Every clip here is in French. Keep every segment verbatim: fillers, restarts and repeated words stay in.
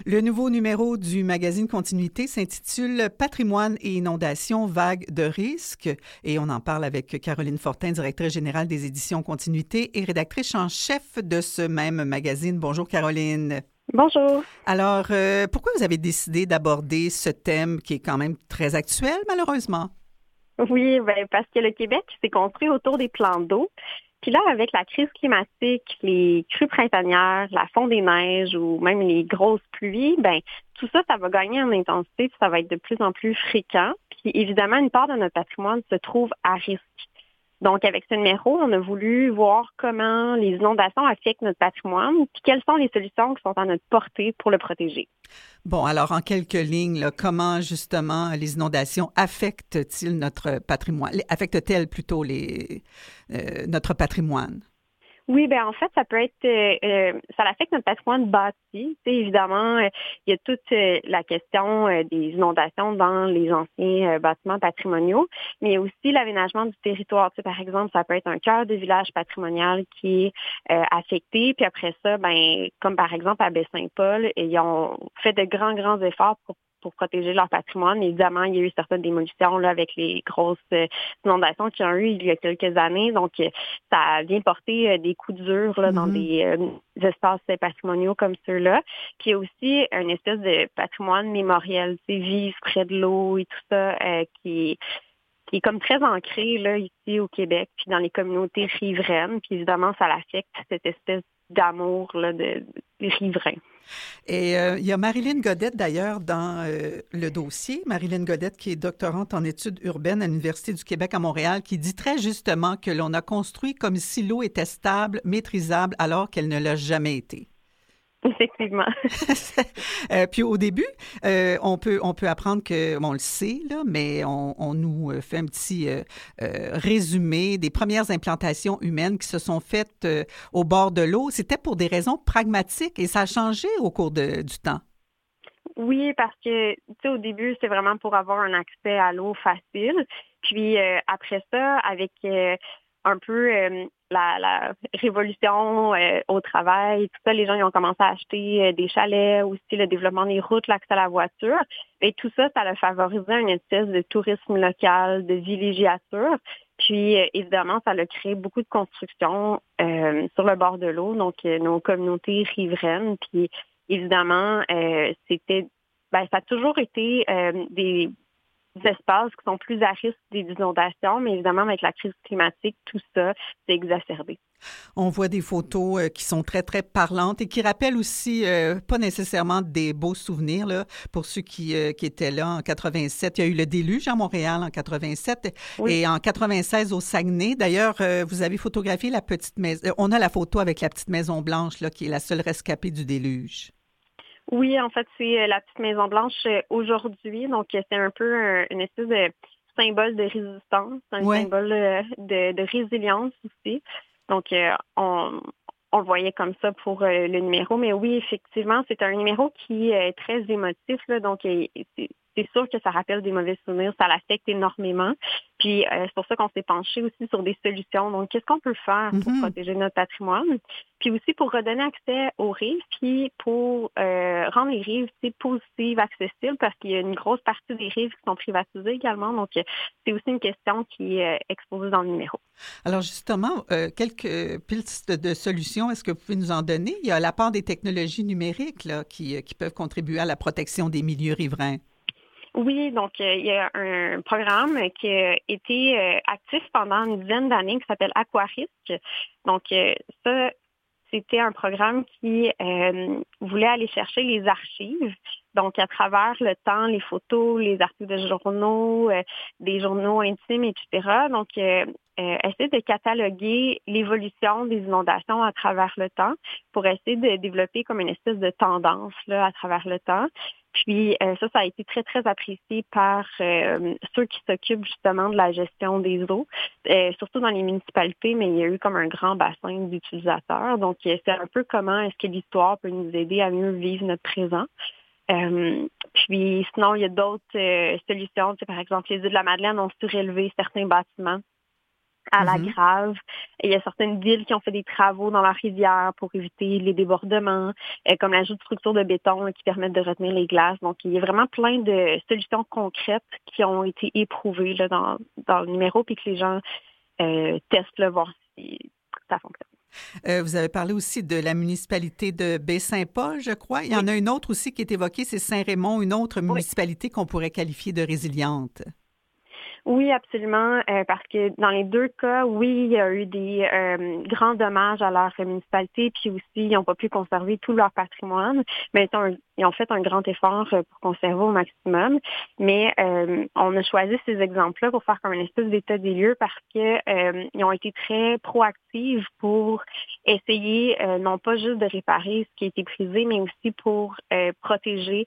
Le nouveau numéro du magazine Continuité s'intitule Patrimoine et inondations, vagues de risques. Et on en parle avec Caroline Fortin, directrice générale des éditions Continuité et rédactrice en chef de ce même magazine. Bonjour Caroline. Bonjour. Alors, euh, pourquoi vous avez décidé d'aborder ce thème qui est quand même très actuel, malheureusement? Oui, ben parce que le Québec s'est construit autour des plans d'eau. Puis là, avec la crise climatique, les crues printanières, la fonte des neiges ou même les grosses pluies, ben tout ça, ça va gagner en intensité, puis ça va être de plus en plus fréquent. Puis évidemment, une part de notre patrimoine se trouve à risque. Donc, avec ce numéro, on a voulu voir comment les inondations affectent notre patrimoine, puis quelles sont les solutions qui sont à notre portée pour le protéger. Bon, alors en quelques lignes, là, comment justement les inondations affectent-ils notre patrimoine, affectent-elles plutôt les, euh, notre patrimoine? Oui, ben en fait, ça peut être, euh, euh, ça affecte notre patrimoine bâti. Tu sais, évidemment, euh, il y a toute euh, la question euh, des inondations dans les anciens euh, bâtiments patrimoniaux, mais il y a aussi l'aménagement du territoire. Tu sais, par exemple, ça peut être un cœur de village patrimonial qui est euh, affecté, puis après ça, ben comme par exemple à Baie-Saint-Paul, ils ont fait de grands, grands efforts pour pour protéger leur patrimoine. Évidemment, il y a eu certaines démolitions là, avec les grosses euh, inondations qu'il y a eu il y a quelques années. Donc, euh, ça vient porter euh, des coups durs là, mm-hmm. dans des euh, espaces patrimoniaux comme ceux-là. Puis, il y a aussi une espèce de patrimoine mémoriel, tu sais, vivre près de l'eau et tout ça, euh, qui qui est comme très ancré là, ici au Québec, puis dans les communautés riveraines. Puis évidemment, ça l'affecte, cette espèce d'amour là, de, de riverains. Et euh, il y a Marilyn Godette, d'ailleurs, dans euh, le dossier. Marilyn Godette, qui est doctorante en études urbaines à l'Université du Québec à Montréal, qui dit très justement que l'on a construit comme si l'eau était stable, maîtrisable, alors qu'elle ne l'a jamais été. Effectivement. euh, puis au début, euh, on peut on peut apprendre que, bon, on le sait, là, mais on, on nous fait un petit euh, euh, résumé des premières implantations humaines qui se sont faites euh, au bord de l'eau. C'était pour des raisons pragmatiques et ça a changé au cours de, du temps. Oui, parce que, tu sais, au début, c'est vraiment pour avoir un accès à l'eau facile. Puis euh, après ça, avec euh, un peu euh, la, la révolution euh, au travail, tout ça, les gens ils ont commencé à acheter euh, des chalets, aussi le développement des routes, l'accès à la voiture. Et tout ça, ça a favorisé une espèce de tourisme local, de villégiature. Puis, euh, évidemment, ça a créé beaucoup de constructions euh, sur le bord de l'eau, donc euh, nos communautés riveraines. Puis, évidemment, euh, c'était, ben, ça a toujours été euh, des espaces qui sont plus à risque des inondations, mais évidemment, avec la crise climatique, tout ça s'est exacerbé. On voit des photos euh, qui sont très, très parlantes et qui rappellent aussi, euh, pas nécessairement des beaux souvenirs, là, pour ceux qui, euh, qui étaient là en quatre-vingt-sept. Il y a eu le déluge à Montréal en quatre-vingt-sept oui. Et en quatre-vingt-seize au Saguenay. D'ailleurs, euh, vous avez photographié la petite maison. On a la photo avec la petite Maison Blanche, là, qui est la seule rescapée du déluge. Oui, en fait, c'est la petite Maison Blanche aujourd'hui. Donc, c'est un peu un, une espèce de symbole de résistance, un ouais. symbole de, de résilience aussi. Donc, on, on le voyait comme ça pour le numéro. Mais oui, effectivement, c'est un numéro qui est très émotif. Là, donc, c'est, c'est sûr que ça rappelle des mauvais souvenirs. Ça l'affecte énormément. Puis, euh, c'est pour ça qu'on s'est penché aussi sur des solutions. Donc, qu'est-ce qu'on peut faire pour mm-hmm. protéger notre patrimoine? Puis aussi pour redonner accès aux rives, puis pour euh, rendre les rives positives, accessibles, parce qu'il y a une grosse partie des rives qui sont privatisées également. Donc, c'est aussi une question qui est exposée dans le numéro. Alors, justement, euh, quelques pistes de, de solutions, est-ce que vous pouvez nous en donner? Il y a la part des technologies numériques là, qui, qui peuvent contribuer à la protection des milieux riverains. Oui, donc euh, il y a un programme qui a été euh, actif pendant une dizaine d'années qui s'appelle Aquarisque. Donc euh, ça, c'était un programme qui euh, voulait aller chercher les archives. Donc, à travers le temps, les photos, les articles de journaux, euh, des journaux intimes, et cetera. Donc, euh, euh, essayer de cataloguer l'évolution des inondations à travers le temps pour essayer de développer comme une espèce de tendance là, à travers le temps. Puis euh, ça, ça a été très, très apprécié par euh, ceux qui s'occupent justement de la gestion des eaux, euh, surtout dans les municipalités, mais il y a eu comme un grand bassin d'utilisateurs. Donc, euh, c'est un peu comment est-ce que l'histoire peut nous aider à mieux vivre notre présent. Euh, puis sinon, il y a d'autres euh, solutions. Tu sais, par exemple, les îles de la Madeleine ont surélevé certains bâtiments à la Mm-hmm. Grave. Et il y a certaines villes qui ont fait des travaux dans la rivière pour éviter les débordements, euh, comme l'ajout de structures de béton là, qui permettent de retenir les glaces. Donc, il y a vraiment plein de solutions concrètes qui ont été éprouvées là, dans, dans le numéro, puis que les gens euh, testent, là, voir si ça fonctionne. Euh, vous avez parlé aussi de la municipalité de Baie-Saint-Paul, je crois. Il y Oui. en a une autre aussi qui est évoquée, c'est Saint-Raymond, une autre Oui. municipalité qu'on pourrait qualifier de résiliente. Oui, absolument, euh, parce que dans les deux cas, oui, il y a eu des euh, grands dommages à leur municipalité, puis aussi, ils n'ont pas pu conserver tout leur patrimoine, mais ils ont, ils ont fait un grand effort pour conserver au maximum. Mais euh, on a choisi ces exemples-là pour faire comme une espèce d'état des lieux parce que euh, ils ont été très proactifs pour essayer euh, non pas juste de réparer ce qui a été brisé, mais aussi pour euh, protéger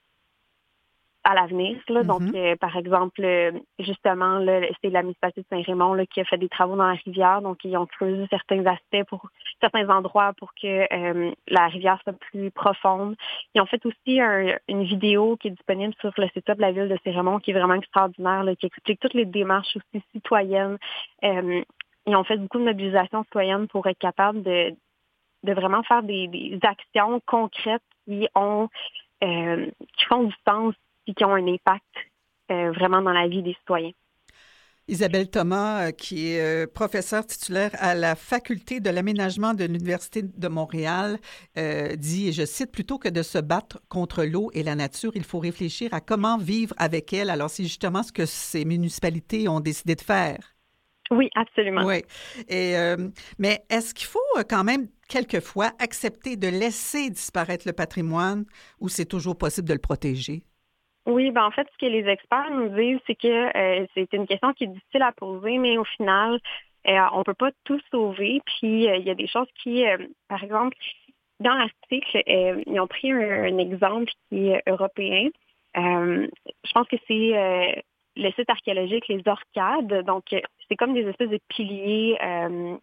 à l'avenir. Là. Donc, Mm-hmm. euh, par exemple, euh, justement, là, c'est la municipalité de Saint-Raymond là, qui a fait des travaux dans la rivière. Donc, ils ont creusé certains aspects pour certains endroits pour que euh, la rivière soit plus profonde. Ils ont fait aussi un, une vidéo qui est disponible sur le site web de la ville de Saint-Raymond qui est vraiment extraordinaire, là, qui explique toutes les démarches aussi citoyennes. Euh, ils ont fait beaucoup de mobilisation citoyenne pour être capables de, de vraiment faire des, des actions concrètes qui ont euh, qui font du sens et qui ont un impact euh, vraiment dans la vie des citoyens. Isabelle Thomas, euh, qui est euh, professeure titulaire à la Faculté de l'aménagement de l'Université de Montréal, euh, dit, et je cite, « Plutôt que de se battre contre l'eau et la nature, il faut réfléchir à comment vivre avec elle. » Alors, c'est justement ce que ces municipalités ont décidé de faire. Oui, absolument. Oui. Et, euh, mais est-ce qu'il faut euh, quand même, quelquefois, accepter de laisser disparaître le patrimoine ou c'est toujours possible de le protéger? Oui, ben en fait, ce que les experts nous disent, c'est que euh, c'est une question qui est difficile à poser, mais au final, euh, on ne peut pas tout sauver. Puis, euh, il y a des choses qui, euh, par exemple, dans l'article, euh, ils ont pris un, un exemple qui est européen. Euh, je pense que c'est euh, le site archéologique Les Orcades. Donc, c'est comme des espèces de piliers euh,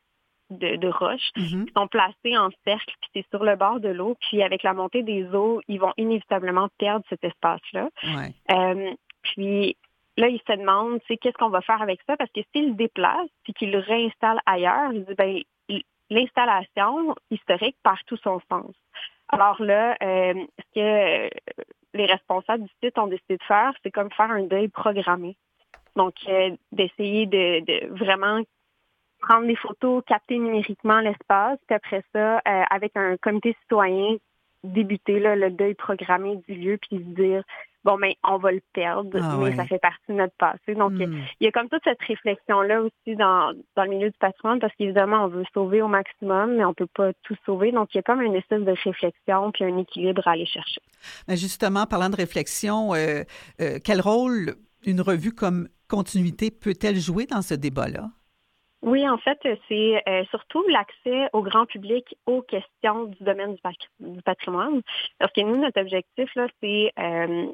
de, de roches Mm-hmm. qui sont placés en cercle, puis c'est sur le bord de l'eau. Puis avec la montée des eaux, ils vont inévitablement perdre cet espace-là. Ouais. Euh, puis là, ils se demandent, tu sais, qu'est-ce qu'on va faire avec ça? Parce que s'ils le déplacent puis qu'ils le réinstallent ailleurs, ils disent, ben, l'installation historique perd tout son sens. Alors là, euh, ce que euh, les responsables du site ont décidé de faire, c'est comme faire un deuil programmé. Donc, euh, d'essayer de, de vraiment prendre des photos, capter numériquement l'espace, puis après ça, euh, avec un comité citoyen, débuter là, le deuil programmé du lieu, puis se dire, bon, ben, on va le perdre, Ah, mais ouais. ça fait partie de notre passé. Donc, Hmm. il y a comme toute cette réflexion-là aussi dans, dans le milieu du patrimoine, parce qu'évidemment, on veut sauver au maximum, mais on peut pas tout sauver. Donc, il y a comme une espèce de réflexion, puis un équilibre à aller chercher. Mais justement, parlant de réflexion, euh, euh, quel rôle une revue comme Continuité peut-elle jouer dans ce débat-là? Oui, en fait, c'est euh, surtout l'accès au grand public aux questions du domaine du, pac- du patrimoine. Parce que nous, notre objectif, là, c'est euh,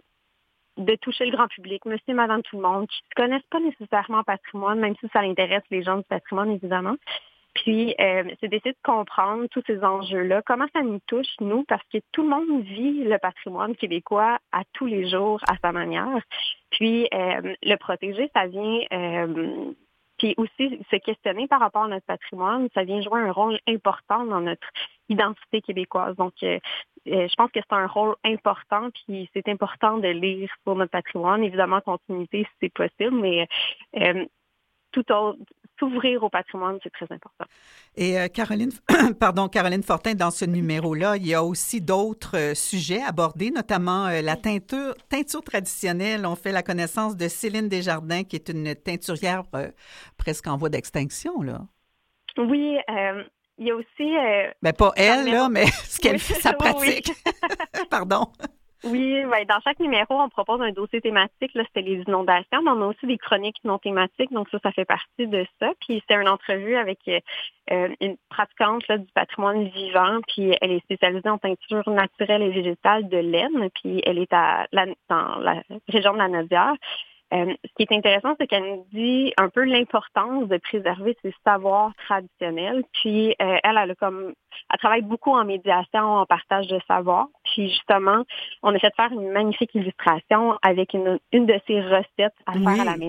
de toucher le grand public, monsieur, madame, tout le monde, qui ne connaissent pas nécessairement le patrimoine, même si ça intéresse les gens du patrimoine, évidemment. Puis, euh, c'est d'essayer de comprendre tous ces enjeux-là, comment ça nous touche, nous, parce que tout le monde vit le patrimoine québécois à tous les jours, à sa manière. Puis, euh, le protéger, ça vient... Euh, Puis aussi, se questionner par rapport à notre patrimoine, ça vient jouer un rôle important dans notre identité québécoise. Donc, euh, euh, je pense que c'est un rôle important, puis c'est important de lire sur notre patrimoine. Évidemment, continuité, si c'est possible, mais euh, tout autre, s'ouvrir au patrimoine, c'est très important. Et euh, Caroline, pardon, Caroline Fortin, dans ce numéro-là, il y a aussi d'autres euh, sujets abordés, notamment euh, la teinture, teinture traditionnelle. On fait la connaissance de Céline Desjardins, qui est une teinturière euh, presque en voie d'extinction, là. Oui, euh, il y a aussi... Euh, ben, pas elle, numéro... là, mais ce qu'elle oui, fait, sa pratique. Oui, oui. Pardon. Oui, ben, dans chaque numéro, on propose un dossier thématique. Là, c'était les inondations, mais on a aussi des chroniques non thématiques. Donc ça, ça fait partie de ça. Puis c'est une entrevue avec euh, une pratiquante là, du patrimoine vivant. Puis elle est spécialisée en teinture naturelle et végétale de laine. Puis elle est à la, dans la région de la Naudière. Euh, ce qui est intéressant, c'est qu'elle nous dit un peu l'importance de préserver ses savoirs traditionnels. Puis euh, elle, elle a comme, elle travaille beaucoup en médiation, en partage de savoir. Puis justement, on a fait faire une magnifique illustration avec une, une de ses recettes à Oui. faire à la maison.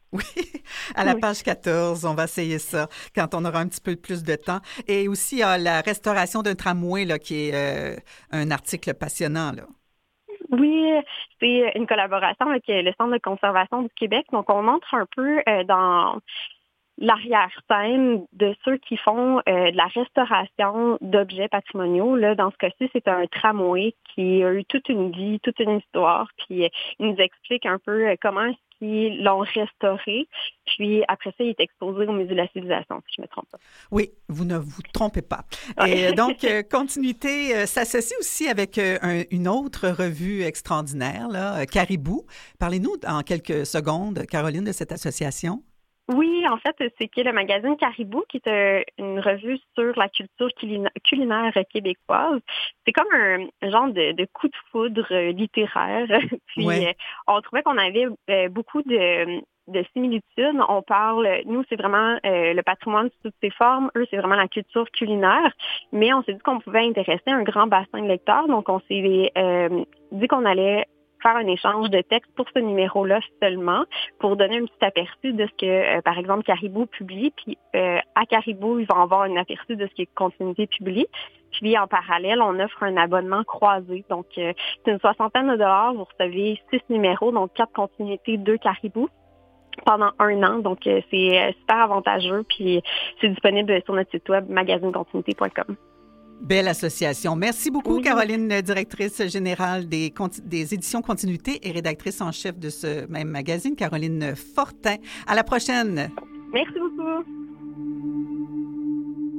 Oui, à la Oui. page quatorze, on va essayer ça quand on aura un petit peu plus de temps. Et aussi, il y a la restauration d'un tramway, là, qui est euh, un article passionnant, là. Oui, c'est une collaboration avec le Centre de conservation du Québec. Donc, on montre un peu euh, dans l'arrière-scène de ceux qui font euh, de la restauration d'objets patrimoniaux. Là, dans ce cas-ci, c'est un tramway qui a eu toute une vie, toute une histoire. Puis, euh, il nous explique un peu euh, comment est-ce qu'ils l'ont restauré. Puis, après ça, il est exposé au Musée de la civilisation, si je ne me trompe pas. Oui, vous ne vous trompez pas. Ouais. Et donc, euh, Continuité euh, s'associe aussi avec euh, un- une autre revue extraordinaire, là, euh, Caribou. Parlez-nous en quelques secondes, Caroline, de cette association. Oui, en fait, c'est que le magazine Caribou, qui est euh, une revue sur la culture culina- culinaire québécoise. C'est comme un genre de, de coup de foudre euh, littéraire. Puis, Ouais. euh, on trouvait qu'on avait euh, beaucoup de, de similitudes. On parle, nous, c'est vraiment euh, le patrimoine sous toutes ses formes. Eux, c'est vraiment la culture culinaire. Mais on s'est dit qu'on pouvait intéresser un grand bassin de lecteurs. Donc, on s'est euh, dit qu'on allait faire un échange de textes pour ce numéro-là seulement, pour donner un petit aperçu de ce que, euh, par exemple, Caribou publie. Puis euh, à Caribou, ils vont avoir un aperçu de ce que Continuité publie. Puis en parallèle, on offre un abonnement croisé. Donc, euh, c'est une soixantaine de dollars. Vous recevez six numéros, donc quatre continuités, deux Caribou pendant un an. Donc, euh, c'est euh, super avantageux. Puis c'est disponible sur notre site web magazine continuité point com. Belle association. Merci beaucoup, Oui. Caroline, directrice générale des, des éditions Continuité et rédactrice en chef de ce même magazine, Caroline Fortin. À la prochaine. Merci beaucoup.